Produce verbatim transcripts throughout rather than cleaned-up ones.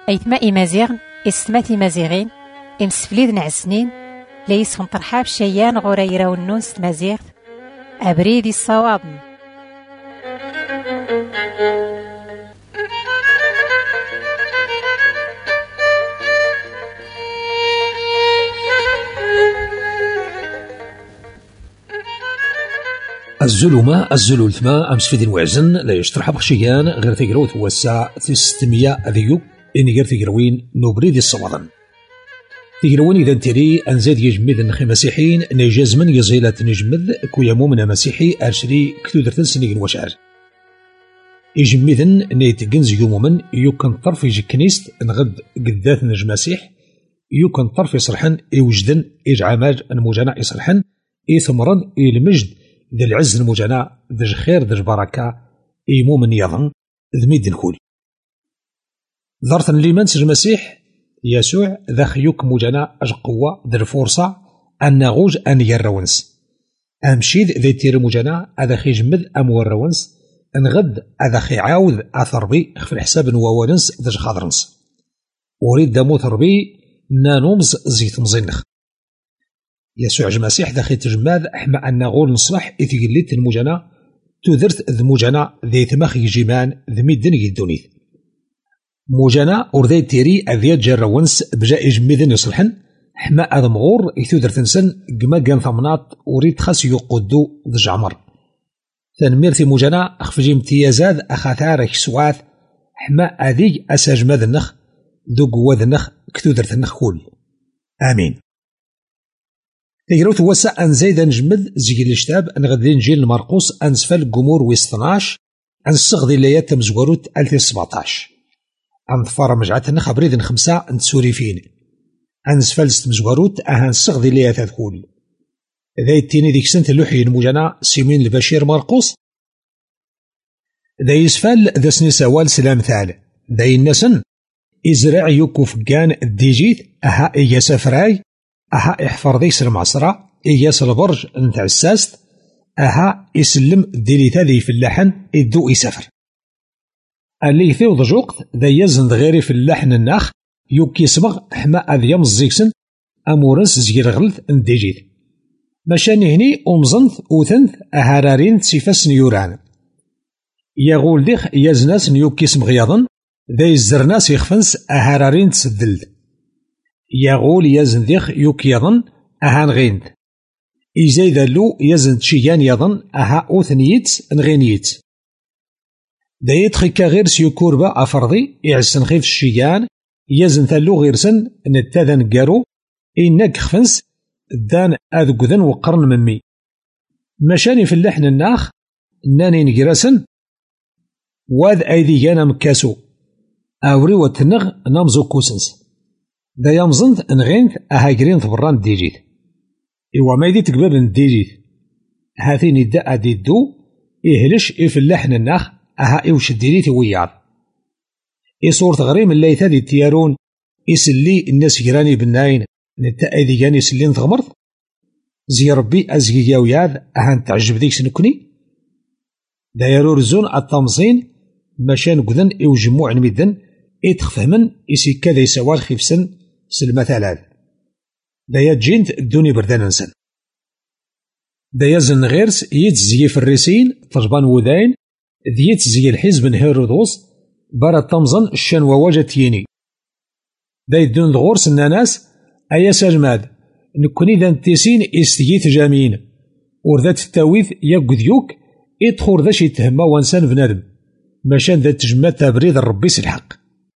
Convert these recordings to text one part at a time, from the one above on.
أيتما إمازيغن إستماتي مازيغين إمسفليد نعسنين ليسهم طرحاب شيان غوريرا والنونس مازيغ أبريدي الصواب. الزلومة الزلول ثما أمس في دين وعزن لا يشترح بخشيان غير تقروت وسع ستمية أذيو إني غير تقروين نوبريدي الصوادن تقروين إذا انتري أنزاد يجمد نخي مسيحين نيجاز من يزيلة نجمد كويا مؤمن مسيحي أرشري كتودرتن سنين وشعر يجمدن نيتقنز يومن يوكن طرف يجي كنيست نغد قدات نجم مسيح يوكن طرف يصرحن يوجدن يجعماج المجانع يصرحن يثمرن المجد ذا العز المجانع ذا الخير ذا البركة إيمو من يظن ذميد الكل ذرثا اللي منسج المسيح يسوع ذا خيوك مجانع أج قوة ذا الفرصة أن نغوج أن يرونس أمشيد ذا تير مجانع أذا خي جمد أم ورونس نغد أذا خي عاوذ أثر بي في الحساب نوانس ذا خاضرنس وريد دامو ثربي نانومز زيت مزينخ يسوع المسيح داخل تجماد حما أن غول نصبح إثقلت المجانا تذرت ذ مجانا ذي ثماخي جيمان ذمي الدنيا الدونيث مجانا ورذي تيري أذيات جرونس بجاء جميذن يصلحن حما أذ مغور إثودر تنسن قما قان ثمنات وريد خاس يقودو ذ جعمر تنميرتي مجانا أخفجي امتيازات أخاثارك سواث حما أذي أساج ماذ النخ ذو قوة النخ كتودر النخ كل آمين. تيروت وسع أن زيدا نجمد زي الشتاب أن غادي نجي لمرقوس أنسفل قمور ويستناش أن الصغدي الليات تمزوروت ألف سبعتاش أن ظفار مجعتنا خبريد خمسة نتسوري فين أنسفل ستمزوروت أهان الصغدي الليات تدخل ذا يتيني ديك سنة اللوحي المجانا سيمين البشير مرقوس ذا يسفل ذا سني سوال سلام ثال ذا ينسن إزرع يوكو فقان الديجيت أها إيا سفراي أها إحفر ذيس المعصرة إياس البرج نتاع الساست أها يسلم ديليتا ذي في اللحن إدو يسافر اللي يثيو ضجوقت ذا يزن غيري في اللحن الناخ يوكي سبغ حما أذيام الزيكسن أمورنس زير غلث نديجيت مشاني هني أمزنث أوثنث أهارارين تسيفاس نيوران يغول ديخ يزناس نيوكي سمغياضن ذا يزرناس يخفنس أهارارين تسدلد يغول يزن ذيخ يوك يظن أها نغيند إزاي ذلو يزن تشيان يظن أها أوثنيت نغينيت دايت خيكا غير سيوكوربا أفرضي يعسن خيف الشيان يزن ثلو غيرسن نتاذن قارو إنك خفنس دان أذقذن وقرن ممي مشاني في اللحن الناخ ناني نجرسن واذ أيدي جانا مكاسو أوري وتنغ نامزو كوسنس دا يمزنت نغينت أها جرين ثبران ديجيت إوا ما يدي تقبل نديجيت هاثين يدا أدي دو إهلش إف اللحن الناخ أها إوش ديريت ويار إي صورة غريم اللي ثادي تيارون إسلي الناس جراني بالناين نتا أيدي جاني سلين ثغمرت زي ربي أزقيا وياد أها نتعجب ديك سنكني دا يرورزون التمزين مشان قذن إو جموع المدن إتخفهمن إسي كذا يسوال خيفسن سلمثالات دايا جينت الدوني بردان نسن دايا زن غيرس يتزي في الرسين تجبان وذاين ذيت زي الحزب هيرودوس بارا تمزن الشان وواجت يني داي دون الغورس الناس أيا ساجماد نكوني ذا نتيسين إستييت جامين ورذات التاويث يقذ يوك إدخور ذا شي تهما وانسان بنادم ماشان ذا تجمع تبريد الربي الحق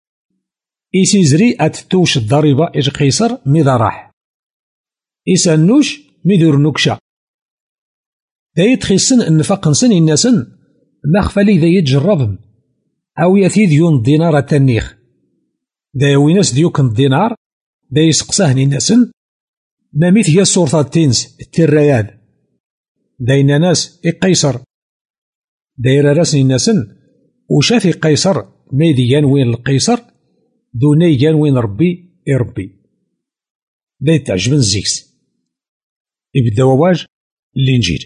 إيسي زري أتتوش الضريبة إج قيصر ميدا راح إيسانوش ميدور نكشا ذا يتخيصن النفاق نسن الناسن مخفلي ذا يتجربهم أو يثيد يون الدينار التنيخ ذا يويناس ديوك الدينار ذا يسقساهن الناسن ماميث هي الصورة التنس التراياد ذا ناس إقيصر داير راسن الناسن وشافي قيصر ميديان وين القيصر دوني جان وين ربي يربي دا تعجبن زيكس يبدا واج الانجيل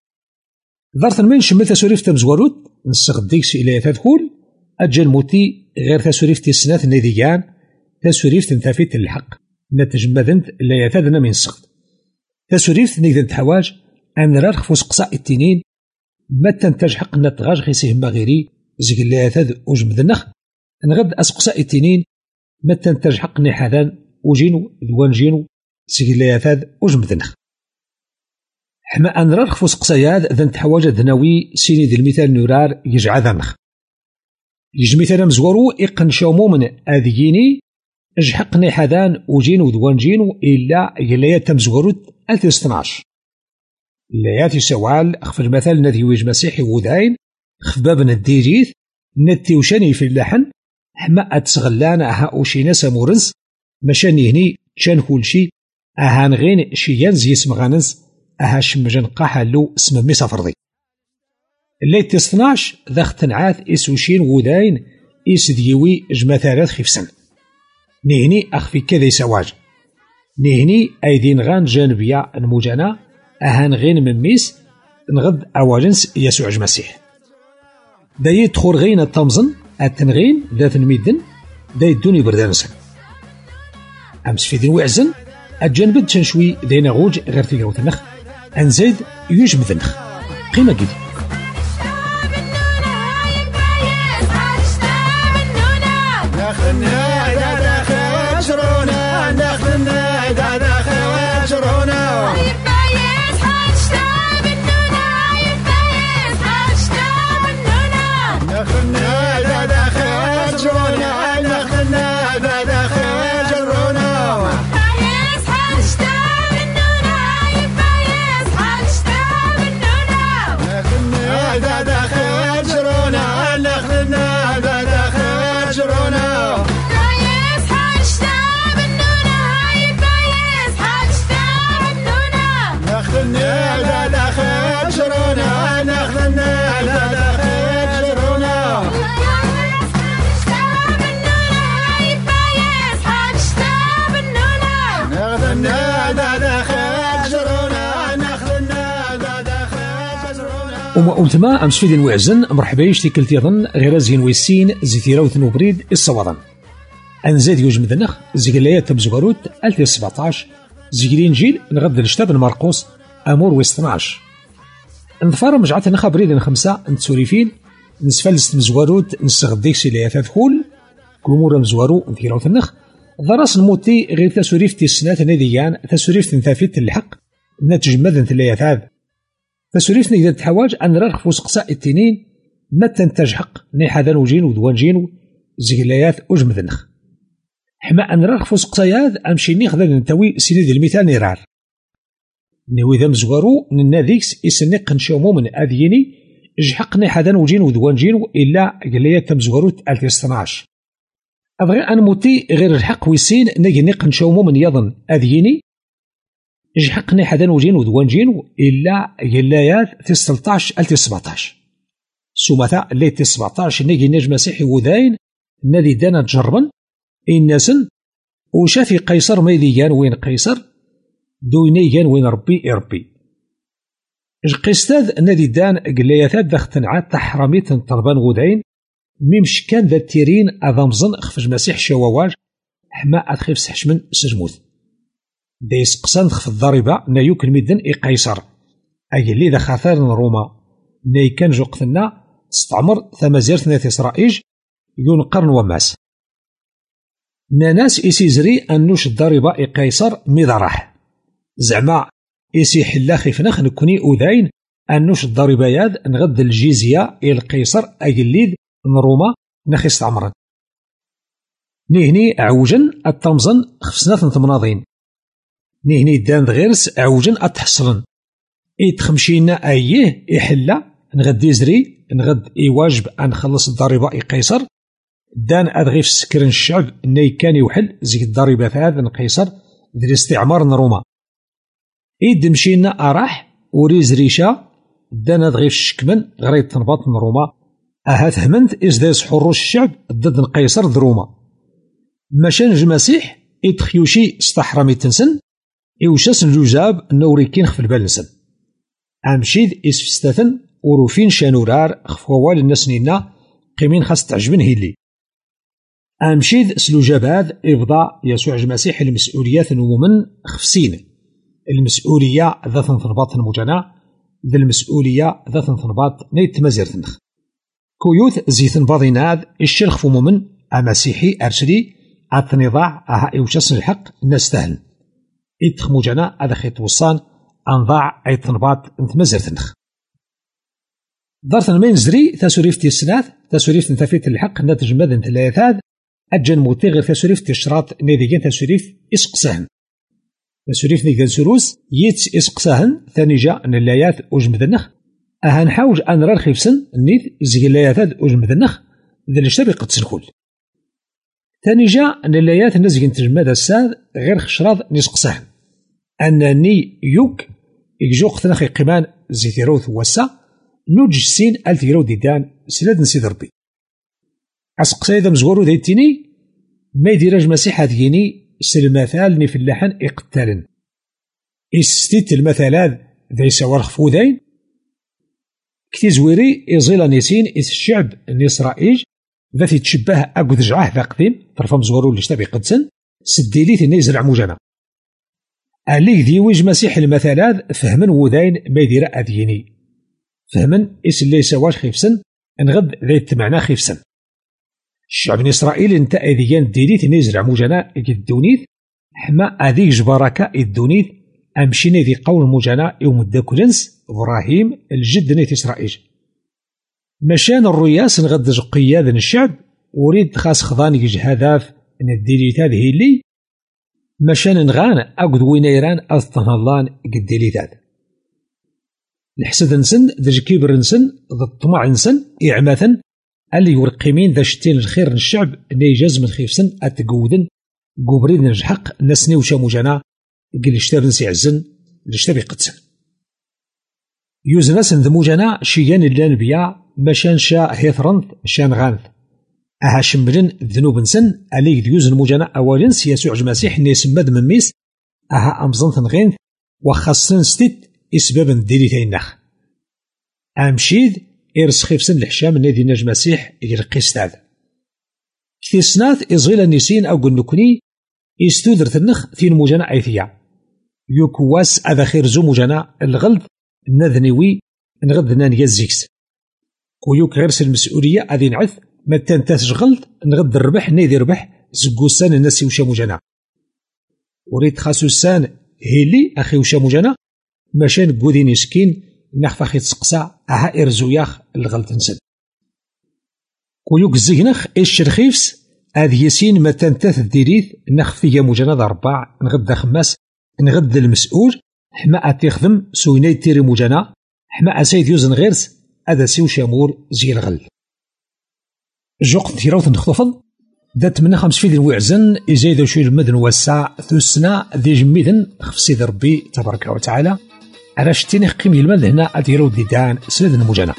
دارت من شملت سوريف تمزوروت نسخ ديكس الى تدخل اجل موتي غير تسوريف تيسنات نيديان تسوريف تنتافيت الحق نتجمدنت لا يتذن من السقط تسوريف نيدن تحواج أن رارخ فوسقصاء التنين ما تنتج حق نتغاج غيسيه مغيري زيق لا يتذ وجمدنخ نغد أسقصاء التنين ما تنتج حق نحاذان وجينو دوان جينو زيق لا يتذ وجمدنخ حما أن رارخ فوسقصاياد ذن تحواج ذناوي سيني ذي المثال نورار يجعى ذنخ يجي مثلا مزورو إقن شومو من أذييني اجحق نحاذان وجينو دوان جينو إلا يلايات تمزوروت ألف استناش لايات يسوال أخف المثال نذي ويج مسيحي وذاين خف بابنا الديجيث نتي وشاني في اللحن حما أتسغلان أها أوشينا سامورنس مشاني هني شان كل شي أهان غين شيان زي اسمغانس أها شمجان قاحلو اسم ميسا فرضي الليت تصناش ذا اختنعاث إسوشين وذاين إس ديوي جمثالات خفسن نهني أخفي كذا يسواج نهني أيدين غان جانبيا المجانا أهان غين من ميس نغد أواجنس يسوع المسيح دا يدخل غين التمزن التنغين ذات الميدن دا يدوني بردانسن أمس في ذي وعزن الجنب تنشوي دينا غوج غير تيغو تنخ أنزيد يجب ذنخ قيمة جديد وما أمتما أمس فيدين وعزن مرحبا يشتي كل تيضن غير زين ويسين زيتيرا وثنو بريد الصوادن أنزاد يوجم ذنخ زيقلايات تبزغروت ألف سبعتاش زيقلين جيل نغد الشتاب المرقوس أمور ويستناش انظفار مجعات نخا بريد خمسة نتسوريفين نسفلس مزواروت نستغديك سيليا تدخول كومورا مزوارو نثيرا وثنخ ضراس الموتي غير تسوريف تيسنات نذيان تسوريف تنثافيت الحق نتجمد ثلاثة ثاذ تسوريفنا إذا تحواج أن رارخ فوسقساء التنين ما تنتج حق نيحاذان وجين ودوان جين زيقلايات وجمذنخ حما أن رارخ فوسقساياد أمشي نيخذا ننتوي سيدي المثال نيرار نيوي ذا مزوارو نناديكس إسنق نشومو من أذيني جحق نيحاذان وجين ودوان جين إلا قلايات تمزوارو ألف استناش أبغي أن موتي غير الحق ويسين نجي نق نشومو من يظن أذيني جحقني حدان وجين ودوان جين إلا جلايات في ستلطاش ألف سبعتاش سومثا اللي في سبعتاش نجي نجم مسيحي وذاين نادي دانا تجربن الناسن وشافي قيصر ميديان وين قيصر دوينيان وين ربي ربي القيستاذ نادي دان قلايات داختن عاد تحرميت طلبان غودعين ميمش كان ذا تيرين أضمزن خفج مسيح شواواج حما أدخل سحشمن سجموث دايس قسان خف الضريبة نايوك الميدن إي قيصر أي اللي ذا خاثار روما ناي كان جو قتلنا استعمر ثمازيرت ناث إسرائيل يون قرن وماس ناناس إيسي زري أنوش الضريبة إي قيصر ميدا راح زعما إيسي حلا خيفنخ نكوني أذاين أنوش الضريبة ياد نغد الجيزية إي القيصر أي اللي نروما نخي استعمرن نيهني عوجن التمزن خفسنات نتمناضين نيهني دان غيرس عوجن أتحصلن إي تخمشينا أيه إحلا نغد يزري نغد إيواجب أن نخلص الضريبة إي قيصر دان أدغيف سكرن الشعب ني كان يوحل زي الضريبة هذا قيصر ذي استعمار روما إي دمشينا أراح وريز ريشا دان أدغيف شكمن غريب تنباط من روما أهات همنت إزداز حروش الشعب ضد قيصر ذروما مشان جماسيح إتخيوشي استحرمي تنسن إوشاس الجوزاب نوريكين خف البالنسن أمشيد إسفستاثن وروفين شانورار خفوال الناس نينا قيمين خاص تعجبن هيلي أمشيد سلو جباد إفضاء يسوع المسيح المسؤوليات ومن خفسين المسؤولية ذات تنضبط المجانا ذا المسؤولية ذات تنضبط نيت مزيرتنخ كويوث زيثن باضيناد الشرخ فمومن أمسيحي أرسلي التنضاع أها إوشاس الحق الناس تهل إتخ مجانا هذا خيط وصان أنضاع أي تنباط انت مزيرتنخ دارت المين زري تسوريفتي السنات تسوريفت نتفيت الحق ناتج مدن ثلاثات أجن موتي غير تسوريفتي الشراط نيديجان تسوريف إسقسهن تسوريف نيديجان سروس يتس إسقسهن ثاني جاء أن اللايات أجمدنخ أها نحاوج أن نرى الخيفسن نيد زي اللايات أجمدنخ ذا الاشتبي قد تنكول ثاني جاء أن اللايات نزجن تجمد الساد غير خشراط نسقسهن أنني يوك إكجوق تنخي قمان زيتيروث وسا نوج سين ألتيرو ديدان سلاد نسيد ربي أسقسا إذا مزورو دايتيني ما يديراج مسيح هذيني سلمثال في اللحن إقتالن إستيت المثالات ذا يسوار خفودين كتي زويري إزيلا نيسين إس الشعب النسرائيل ذا تشبه أقود جعاه ذا قديم طرفا مزورو اللي اشتبه قدسن سديليت إني يزرع موجانا أليك ديويج مسيح المثالات فهمن وذين ما يدير أذيني فهمن إس اللي يسواش خيفسن نغد ذا يتمعنا خيفسن الشعب الإسرائيلي انت أذيان ديليت نزرع موجانا الدونيث حما أذيك جباركا الدونيث أمشيني ذي قول موجانا يوم الداكولنس إبراهيم الجد نيت إسرائيل مشان الرياس نغد قيادا الشعب وريد خاص خضاني جهداف ان الديليت هذه اللي مشان نغان أقد وينيران أذطن الله قد ديليتات الحسد نسن ذا الكبر نسن ذا الطمع نسن إعماثا اللي يرقمين ذا شتين الخير الشعب اللي يجاز من خيفسن أتقودن قبرين نجحق نسني وشامو جانا قل اشتاب نسي عزن الاشتاب يقدسن يوزناس ذمو جانا شيان اللان بيا مشان شا هيثرنث شان غانث أها شمبلن ذنوب نسن اللي يوزن موجانا أولا سياسوع المسيح نيسمد من ميس أها أمزنث غينث وخاصن ستيت إسبابا ديليتين نخ أمشيد إرس خيفسن الحشام الذي نجم مسيح يرقي ستاد كثير سنات إزغيل النسين أو قلنكني إستودرت النخ ثين موجانا أيثيا يوكواس أذا خير زو موجانا الغلط نذنوي نغذنا نيزيكس كويوك غيرس المسؤولية أذي نعث متان تاسج غلط نغذ الربح نيذي ربح زقوسان الناس وشا موجانا وريد خاسوسان هيلي أخي وشا موجانا ماشان قودين يسكين نخفى خي تسقسا أها إرزوياخ الغلط نسن كويوك الزينخ إيش رخيفس هذه يسين ما تنتث ديريث نخفي مجرد أربع نغد خماس نغد المسؤول حما أتيخدم سويني تيري مجانا حما أسيد يوزن غيرس هذا سيو شامور زي الغل جوق تيروث نخطفض دات من خمس فيدن ويعزن إزايدو شوي المدن والساع ثوسنا ذي جميدن خفسي ربي تبارك وتعالى على شتيني قيمي المد هنا أديرو ديدان سلدن مجانا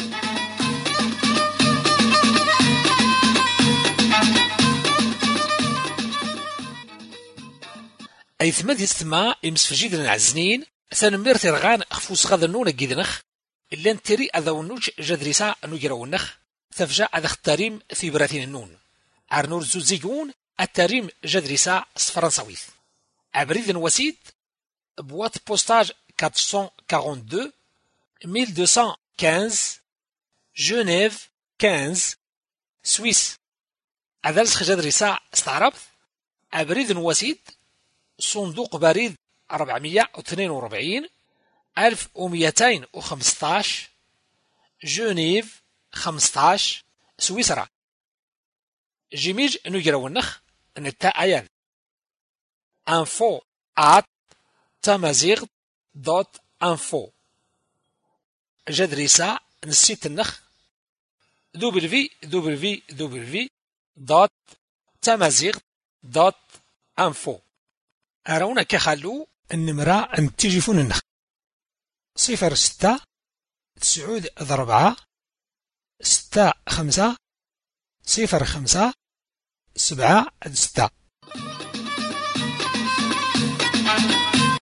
أي ثمد يستمع يمسفجيد العزنين ثانمير ترغان خفوس غاذا نون جيدنخ إلا نتري أذا ونوج جدريسا نجرا ونخ ثفجا أذا اختاريم في براتين النون عرنور زوزيجون التاريم جدريسا فرنساويث عبريد وسيد بوات بوستاج أربعمائة واثنين وأربعين ألف ومئتين وخمسة عشر جنيف خمسة سويس أذلسخ جدريسا استعربت عبريد وسيد صندوق بريد أربعمائة واثنين وأربعين ألف ومئتين وخمسة عشر جنيف خمسة عشر سويسرا جيميج نجرا ونخ نتا أيان info at تمازيغ دوت info جدريسا نسيت النخ دبليو دبليو دبليو دوت تمازيغ دوت info أرونا كخلو النمرة نتيجفون النخ صفر ستة تسعود ضربعة ستة خمسة صفر خمسة سبعة ستة